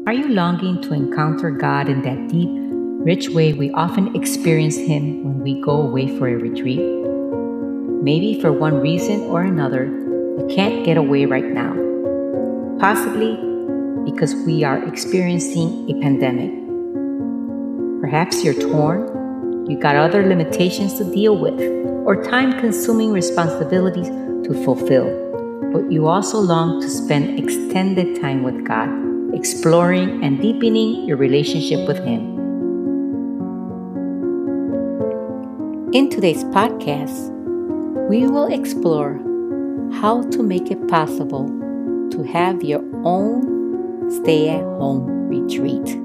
Are you longing to encounter God in that deep, rich way we often experience Him when we go away for a retreat? Maybe for one reason or another, you can't get away right now. Possibly because we are experiencing a pandemic. Perhaps you're torn, you got other limitations to deal with, or time consuming responsibilities to fulfill. But you also long to spend extended time with God, exploring and deepening your relationship with Him. In today's podcast, we will explore how to make it possible to have your own stay-at-home retreat.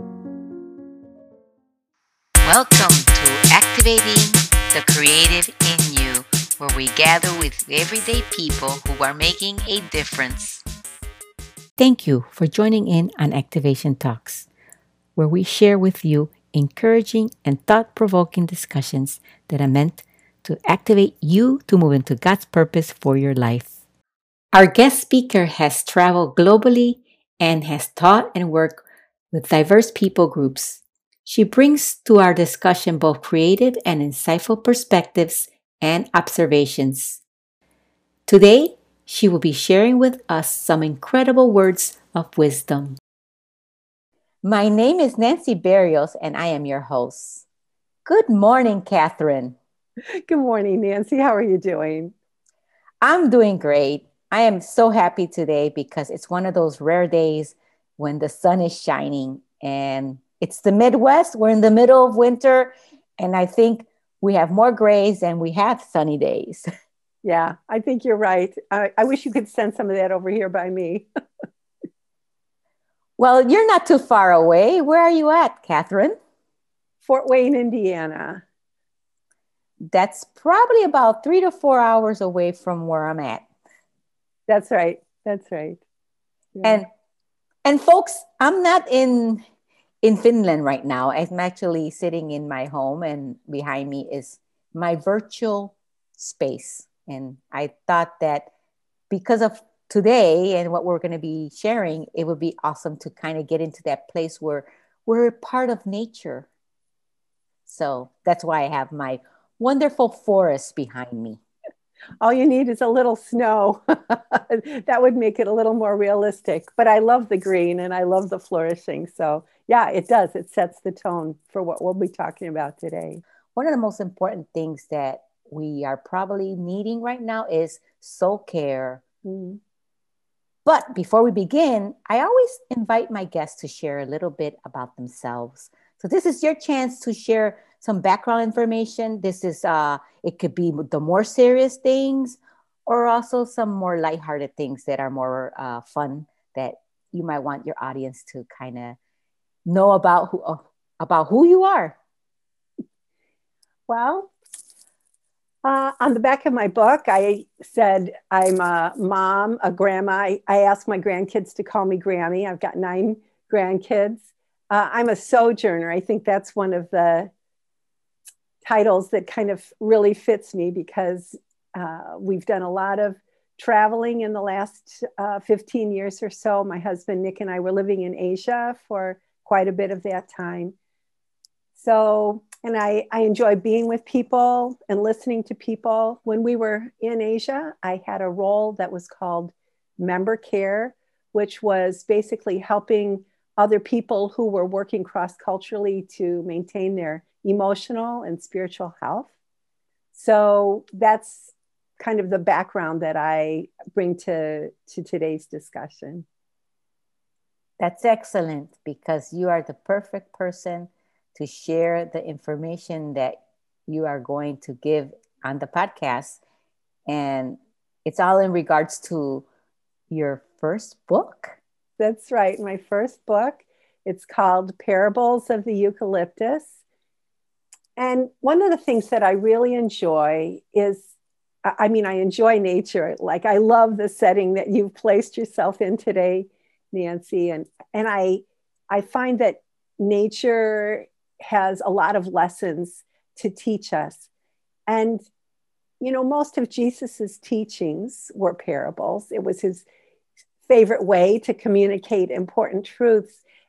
Welcome to Activating the Creative in You, where we gather with everyday people who are making a difference. Thank you for joining in on Activation Talks, where we share with you encouraging and thought-provoking discussions that are meant to activate you to move into God's purpose for your life. Our guest speaker has traveled globally and has taught and worked with diverse people groups. She brings to our discussion both creative and insightful perspectives and observations. Today, she will be sharing with us some incredible words of wisdom. My name is Nancy Barrios, and I am your host. Good morning, Catherine. Good morning, Nancy. How are you doing? I'm doing great. I am so happy today because it's one of those rare days when the sun is shining, and it's the Midwest. We're in the middle of winter, and I think we have more grays than we have sunny days. Yeah, I think you're right. I wish you could send some of that over here by me. Well, you're not too far away. Where are you at, Catherine? Fort Wayne, Indiana. That's probably about 3 to 4 hours away from where I'm at. That's right. That's right. Yeah. And folks, I'm not in Finland right now. I'm actually sitting in my home, and behind me is my virtual space. And I thought that because of today and what we're going to be sharing, it would be awesome to kind of get into that place where we're part of nature. So that's why I have my wonderful forest behind me. All you need is a little snow. That would make it a little more realistic. But I love the green and I love the flourishing. So yeah, it does. It sets the tone for what we'll be talking about today. One of the most important things that we are probably needing right now is soul care. Mm. But before we begin, I always invite my guests to share a little bit about themselves. So this is your chance to share some background information. This is it could be the more serious things, or also some more lighthearted things that are more fun that you might want your audience to kind of know about who you are. Well, on the back of my book, I said I'm a mom, a grandma. I asked my grandkids to call me Grammy. I've got 9 grandkids. I'm a sojourner. I think that's one of the titles that kind of really fits me because we've done a lot of traveling in the last 15 years or so. My husband, Nick, and I were living in Asia for quite a bit of that time. So, and I enjoy being with people and listening to people. When we were in Asia, I had a role that was called member care, which was basically helping other people who were working cross-culturally to maintain their emotional and spiritual health. So that's kind of the background that I bring to today's discussion. That's excellent because you are the perfect person to share the information that you are going to give on the podcast. And it's all in regards to your first book. That's right. My first book. It's called Parables of the Eucalyptus. And one of the things that I really enjoy is, I enjoy nature. Like I love the setting that you've placed yourself in today, Nancy. And I find that nature has a lot of lessons to teach us. And, most of Jesus's teachings were parables. It was his favorite way to communicate important truths.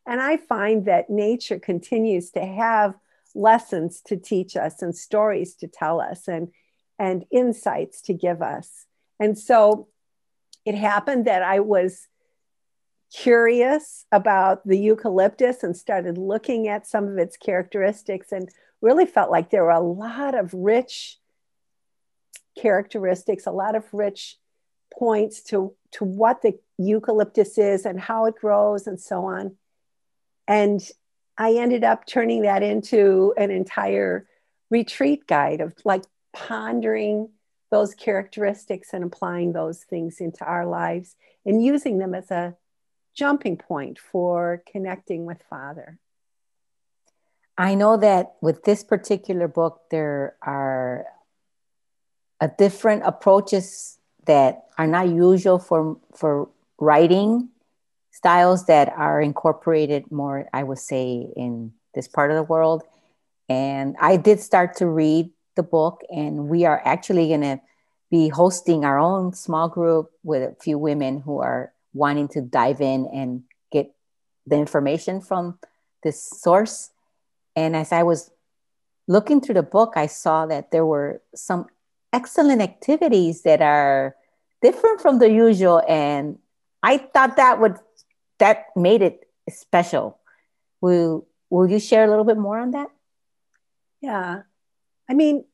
And I find that nature continues to have lessons to teach us and stories to tell us and insights to give us. And so it happened that I was curious about the eucalyptus and started looking at some of its characteristics and really felt like there were a lot of rich characteristics, a lot of rich points to what the eucalyptus is and how it grows and so on. And I ended up turning that into an entire retreat guide of like pondering those characteristics and applying those things into our lives and using them as a jumping point for connecting with Father. I know that with this particular book, there are different approaches that are not usual for writing styles that are incorporated more, I would say, in this part of the world. And I did start to read the book, and we are actually going to be hosting our own small group with a few women who are wanting to dive in and get the information from this source. And as I was looking through the book, I saw that there were some excellent activities that are different from the usual. And I thought that made it special. Will you share a little bit more on that? Yeah. I mean,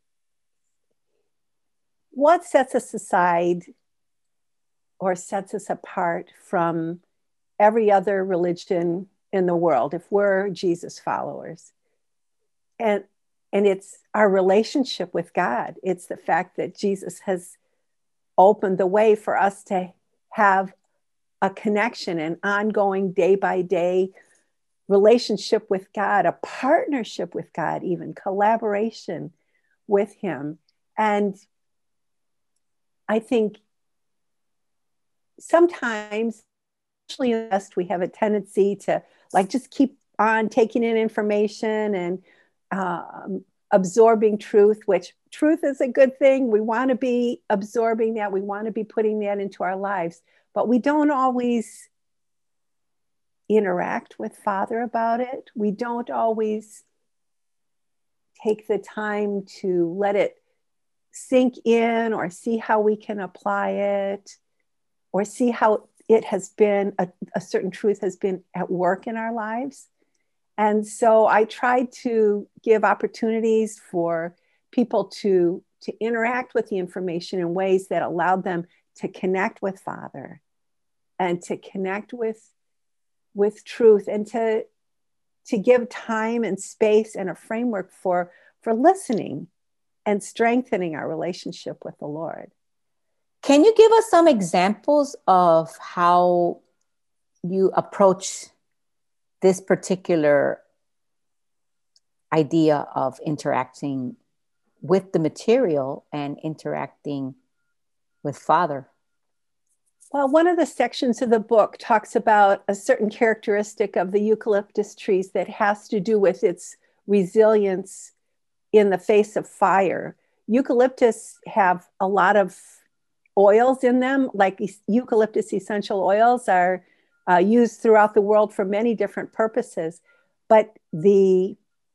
what sets us aside or sets us apart from every other religion in the world, if we're Jesus followers? And it's our relationship with God. It's the fact that Jesus has opened the way for us to have a connection, an ongoing day by day relationship with God, a partnership with God, even collaboration with Him. And I think sometimes, especially in the West, we have a tendency to like just keep on taking in information and absorbing truth, which truth is a good thing. We want to be absorbing that. We want to be putting that into our lives, but we don't always interact with Father about it. We don't always take the time to let it sink in or see how we can apply it or see how it has been, a certain truth has been at work in our lives. And so I tried to give opportunities for people to interact with the information in ways that allowed them to connect with Father and to connect with truth and to give time and space and a framework for listening and strengthening our relationship with the Lord. Can you give us some examples of how you approach this particular idea of interacting with the material and interacting with Father? Well, one of the sections of the book talks about a certain characteristic of the eucalyptus trees that has to do with its resilience in the face of fire. Eucalyptus have a lot of oils in them, like eucalyptus essential oils are used throughout the world for many different purposes. But the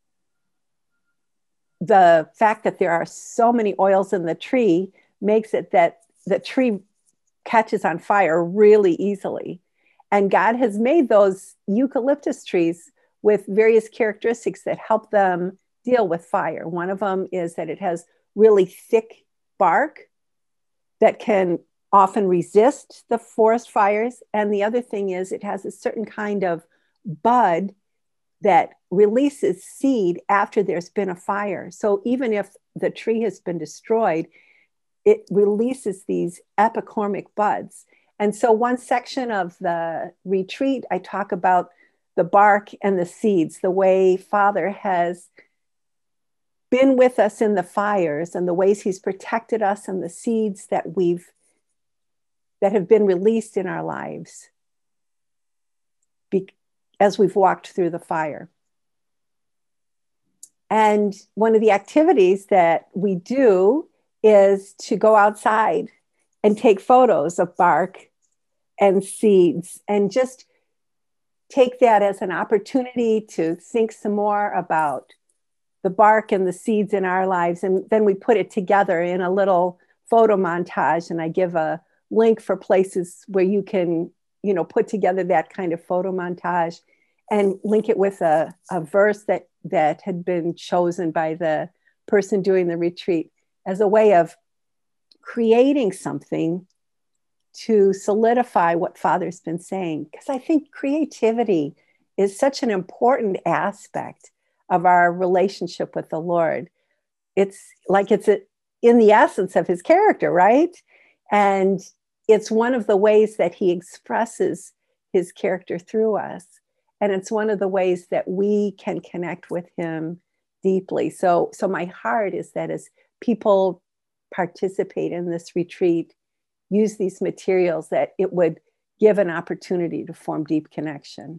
fact that there are so many oils in the tree makes it that the tree catches on fire really easily. And God has made those eucalyptus trees with various characteristics that help them deal with fire. One of them is that it has really thick bark that can often resist the forest fires. And the other thing is it has a certain kind of bud that releases seed after there's been a fire. So even if the tree has been destroyed, it releases these epicormic buds. And so one section of the retreat, I talk about the bark and the seeds, the way Father has been with us in the fires and the ways He's protected us and the seeds that have been released in our lives as we've walked through the fire. And one of the activities that we do is to go outside and take photos of bark and seeds and just take that as an opportunity to think some more about the bark and the seeds in our lives. And then we put it together in a little photo montage. And I give a link for places where you can, put together that kind of photo montage and link it with a verse that had been chosen by the person doing the retreat as a way of creating something to solidify what Father's been saying. Because I think creativity is such an important aspect of our relationship with the Lord. It's in the essence of his character, right? And it's one of the ways that he expresses his character through us. And it's one of the ways that we can connect with him deeply. So my heart is that as people participate in this retreat, use these materials, that it would give an opportunity to form deep connection.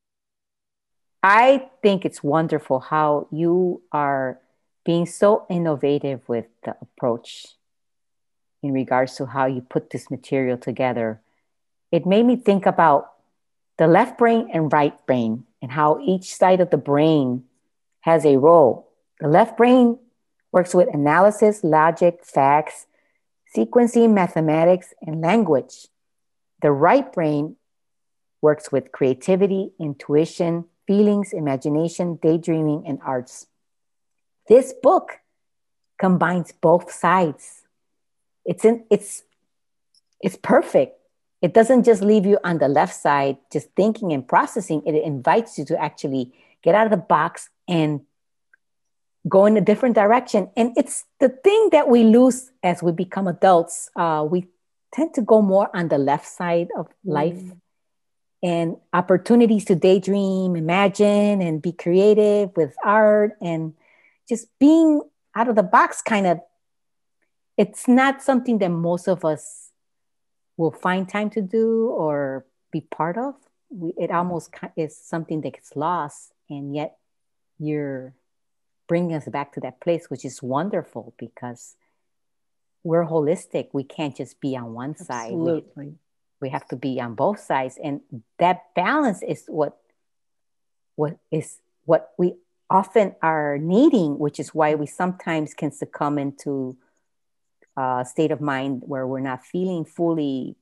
I think it's wonderful how you are being so innovative with the approach in regards to how you put this material together. It made me think about the left brain and right brain and how each side of the brain has a role. The left brain works with analysis, logic, facts, sequencing, mathematics, and language. The right brain works with creativity, intuition, feelings, imagination, daydreaming, and arts. This book combines both sides. It's perfect. It doesn't just leave you on the left side, just thinking and processing. It invites you to actually get out of the box and go in a different direction. And it's the thing that we lose as we become adults. We tend to go more on the left side of life, and opportunities to daydream, imagine, and be creative with art and just being out of the box it's not something that most of us will find time to do or be part of. It almost is something that gets lost, and yet you're bringing us back to that place, which is wonderful because we're holistic. We can't just be on one side. Absolutely. We have to be on both sides. And that balance is what we often are needing, which is why we sometimes can succumb into a state of mind where we're not feeling fully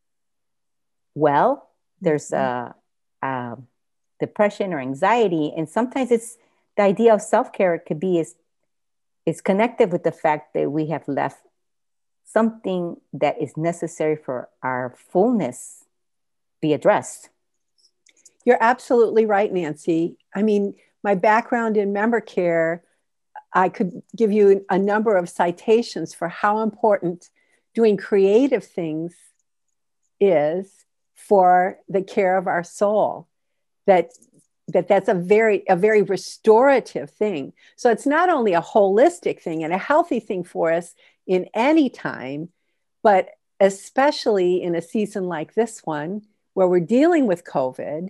well. There's depression or anxiety. And sometimes it's the idea of self-care could be is connected with the fact that we have left something that is necessary for our fullness be addressed. You're absolutely right, Nancy. I mean, my background in member care, I could give you a number of citations for how important doing creative things is for the care of our soul. That's a very restorative thing. So it's not only a holistic thing and a healthy thing for us in any time, but especially in a season like this one, where we're dealing with COVID,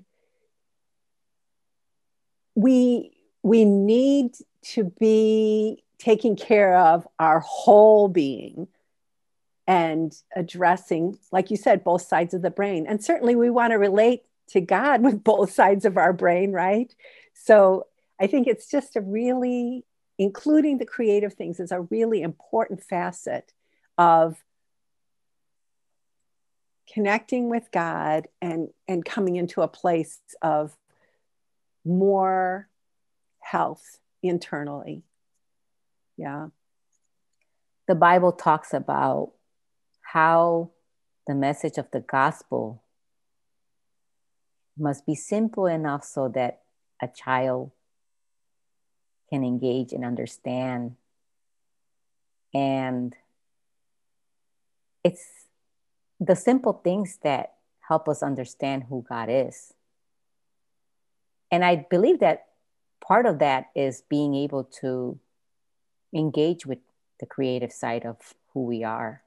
we need to be taking care of our whole being and addressing, like you said, both sides of the brain. And certainly we want to relate to God with both sides of our brain, right? So I think it's just including the creative things is a really important facet of connecting with God and coming into a place of more health internally. Yeah. The Bible talks about how the message of the gospel must be simple enough so that a child can engage and understand. And it's the simple things that help us understand who God is. And I believe that part of that is being able to engage with the creative side of who we are.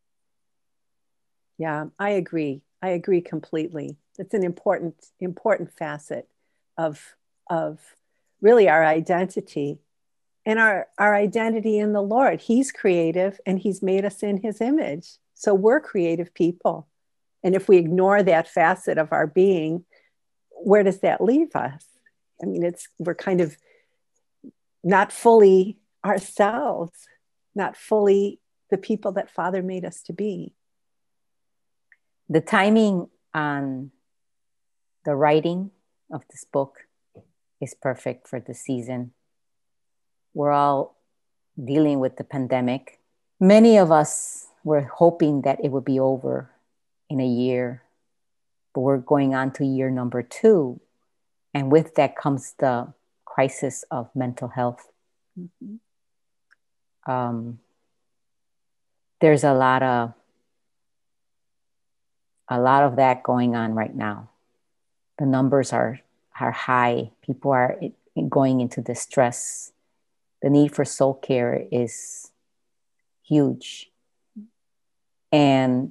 Yeah, I agree. I agree completely. It's an important facet of really our identity and our identity in the Lord. He's creative and he's made us in his image. So we're creative people. And if we ignore that facet of our being, where does that leave us? I mean, we're kind of not fully ourselves, not fully the people that Father made us to be. The timing on the writing of this book is perfect for the season. We're all dealing with the pandemic. Many of us were hoping that it would be over in a year, but we're going on to year number 2. And with that comes the crisis of mental health. Mm-hmm. There's a lot of that going on right now. The numbers are high. People are going into distress. The need for soul care is huge. And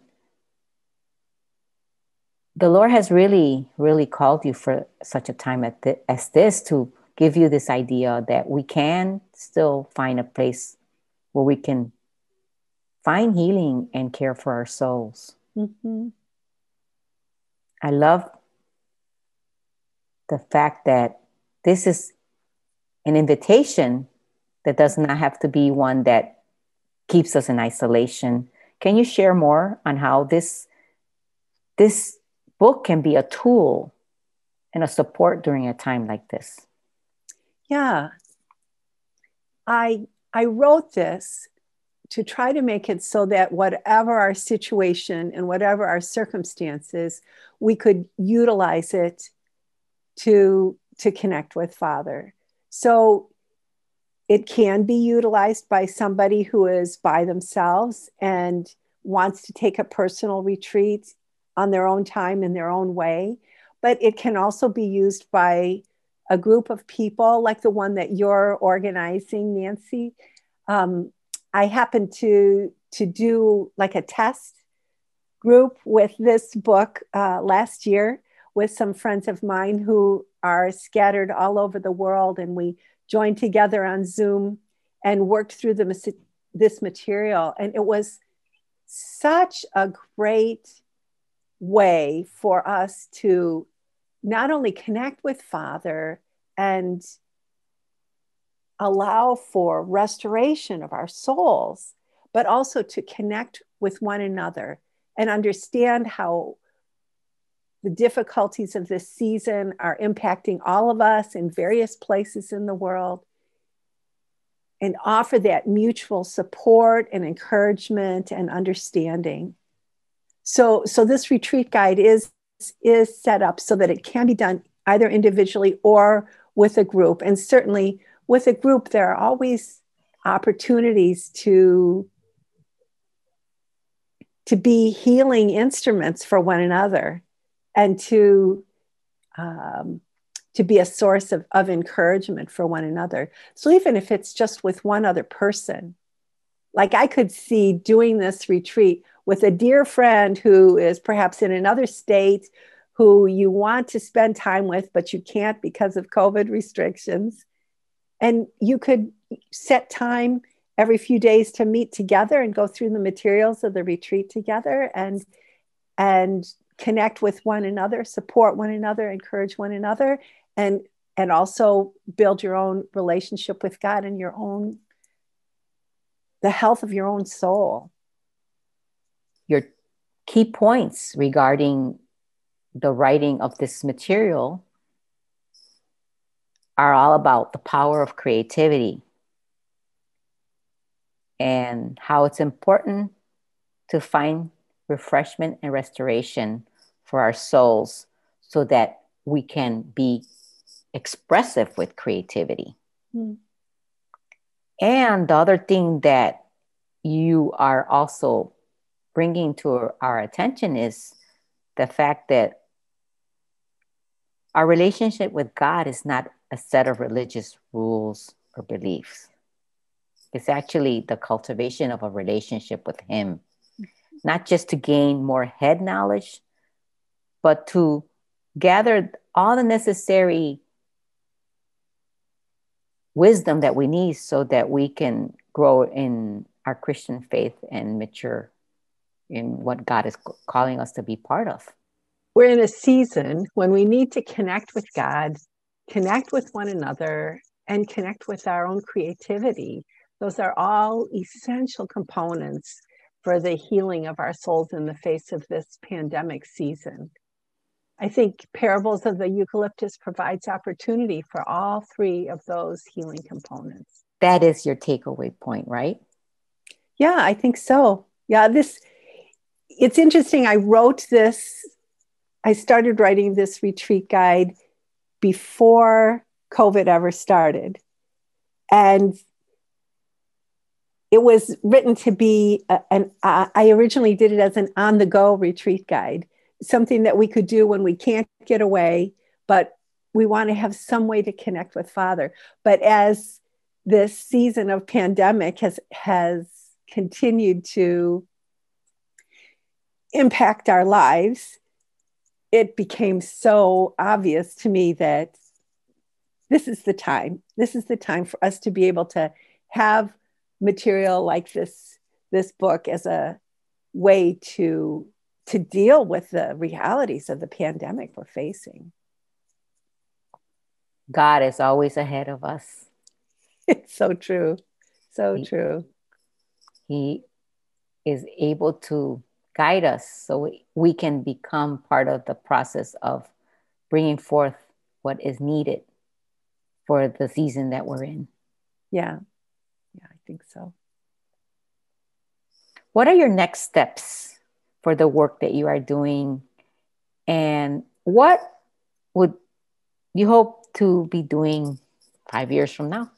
the Lord has really, really called you for such a time as this to give you this idea that we can still find a place where we can find healing and care for our souls. Mm-hmm. I love the fact that this is an invitation that does not have to be one that keeps us in isolation. Can you share more on how this book can be a tool and a support during a time like this? Yeah. I wrote this to try to make it so that whatever our situation and whatever our circumstances, we could utilize it to connect with Father. So it can be utilized by somebody who is by themselves and wants to take a personal retreat on their own time in their own way. But it can also be used by a group of people like the one that you're organizing, Nancy. I happened to do like a test group with this book last year with some friends of mine who are scattered all over the world. And we joined together on Zoom and worked through this material. And it was such a great way for us to not only connect with Father and allow for restoration of our souls, but also to connect with one another and understand how the difficulties of this season are impacting all of us in various places in the world, and offer that mutual support and encouragement and understanding. So this retreat guide is set up so that it can be done either individually or with a group. And certainly with a group, there are always opportunities to be healing instruments for one another and to be a source of encouragement for one another. So even if it's just with one other person, like I could see doing this retreat with a dear friend who is perhaps in another state, who you want to spend time with, but you can't because of COVID restrictions. And you could set time every few days to meet together and go through the materials of the retreat together and connect with one another, support one another, encourage one another, and also build your own relationship with God and the health of your own soul. Your key points regarding the writing of this material are all about the power of creativity and how it's important to find refreshment and restoration for our souls so that we can be expressive with creativity. Mm. And the other thing that you are also bringing to our attention is the fact that our relationship with God is not a set of religious rules or beliefs. It's actually the cultivation of a relationship with Him, not just to gain more head knowledge, but to gather all the necessary wisdom that we need so that we can grow in our Christian faith and mature in what God is calling us to be part of. we're in a season when we need to connect with God, connect with one another, and connect with our own creativity. Those are all essential components for the healing of our souls in the face of this pandemic season. I think Parables of the Eucalyptus provides opportunity for all three of those healing components. That is your takeaway point, right? Yeah, I think so. Yeah, it's interesting. I started writing this retreat guide before COVID ever started. And it was written to be I originally did it as an on-the-go retreat guide, something that we could do when we can't get away, but we want to have some way to connect with Father. But as this season of pandemic has continued to impact our lives, it became so obvious to me that this is the time. This is the time for us to be able to have material like this book as a way to deal with the realities of the pandemic we're facing. God is always ahead of us. It's so true. So true. He is able to guide us so we can become part of the process of bringing forth what is needed for the season that we're in. Yeah. Yeah, I think so. What are your next steps for the work that you are doing? And what would you hope to be doing 5 years from now?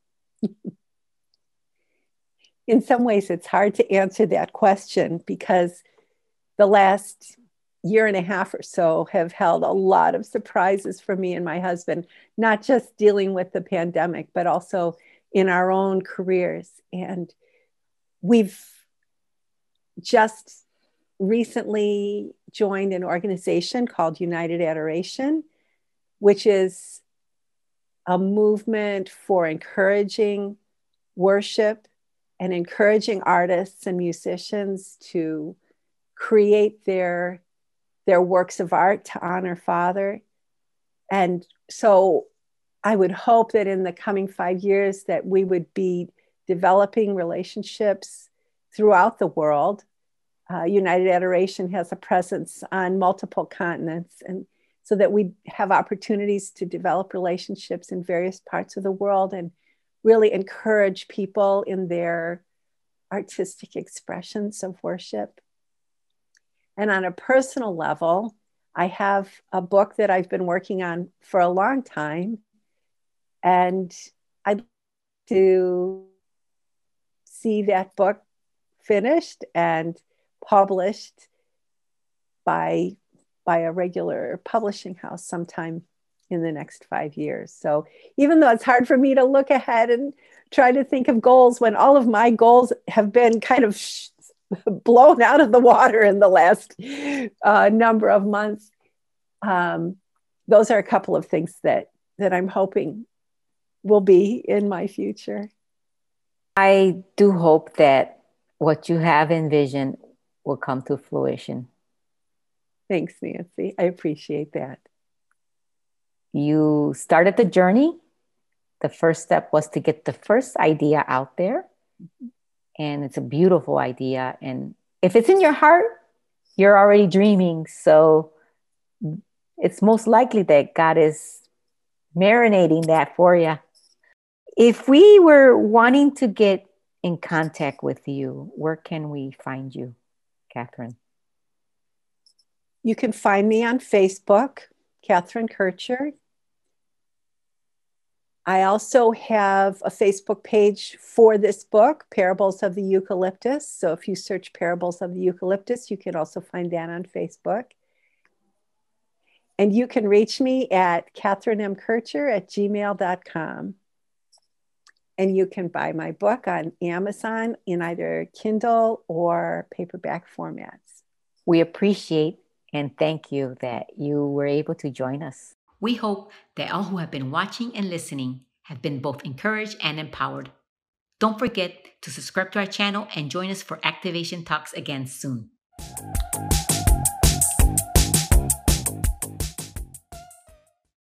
In some ways, it's hard to answer that question because the last year and a half or so have held a lot of surprises for me and my husband, not just dealing with the pandemic, but also in our own careers. And we've just recently joined an organization called United Adoration, which is a movement for encouraging worship and encouraging artists and musicians to create their works of art to honor Father. And so I would hope that in the coming 5 years that we would be developing relationships throughout the world. United Adoration has a presence on multiple continents, and so that we have opportunities to develop relationships in various parts of the world and really encourage people in their artistic expressions of worship. And on a personal level, I have a book that I've been working on for a long time, and I'd like to see that book finished and published by a regular publishing house sometime in the next 5 years. So even though it's hard for me to look ahead and try to think of goals when all of my goals have been kind of blown out of the water in the last number of months, those are a couple of things that I'm hoping will be in my future. I do hope that what you have envisioned will come to fruition. Thanks, Nancy. I appreciate that. You started the journey. The first step was to get the first idea out there. And it's a beautiful idea. And if it's in your heart, you're already dreaming. So it's most likely that God is marinating that for you. If we were wanting to get in contact with you, where can we find you, Catherine? You can find me on Facebook, Catherine Kircher. I also have a Facebook page for this book, Parables of the Eucalyptus. So if you search Parables of the Eucalyptus, you can also find that on Facebook. And you can reach me at catherinemkircher@gmail.com. And you can buy my book on Amazon in either Kindle or paperback formats. We appreciate and thank you that you were able to join us. We hope that all who have been watching and listening have been both encouraged and empowered. Don't forget to subscribe to our channel and join us for Activation Talks again soon.